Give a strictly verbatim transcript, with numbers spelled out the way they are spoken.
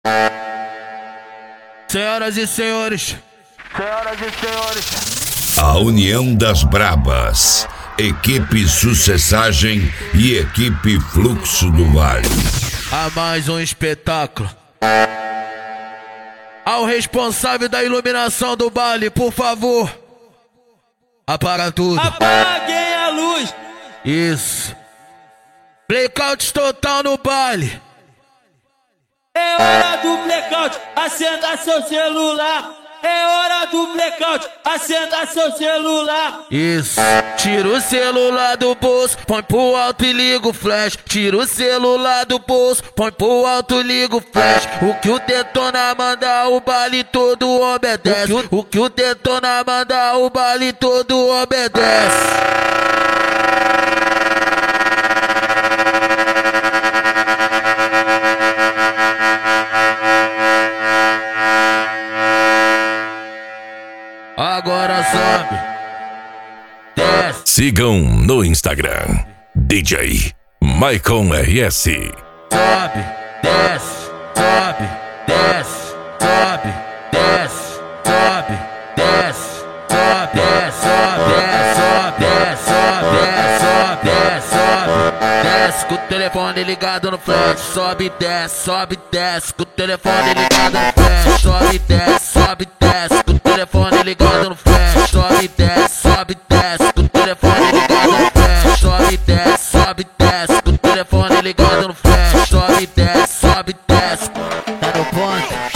Senhoras e senhores, senhoras e senhores, a união das brabas, equipe Sucessagem e equipe Fluxo do Vale. A mais um espetáculo. Ao responsável da iluminação do baile, por favor, apaga tudo. Apaguem a luz. Isso. Blackout total no baile. É hora do blackout, acenda seu celular. É hora do blackout, acenda seu celular. Isso. Tira o celular do bolso, põe pro alto e liga o flash. Tira o celular do bolso, põe pro alto e liga o flash. O que o Detona manda, o baile todo obedece. O que o, o, que o Detona manda, o baile todo obedece. Agora sobe, desce. Sigam no Instagram D J Maicon R S. Sobe, desce, sobe, desce, sobe, desce, sobe, desce, sobe, desce, sobe, desce, sobe, desce, sobe, desce, sobe, desce com o telefone ligado no flash. Sobe, desce, sobe, desce com o telefone ligado no flash. Sobe, desce, sobe, desce com o telefone ligado no flash. Sobe, desce, sobe, desce com o telefone ligado no flash. Sobe, desce, sobe, desce com o telefone ligado no flash. Sobe, desce, sobe, desce. Tá no ponto.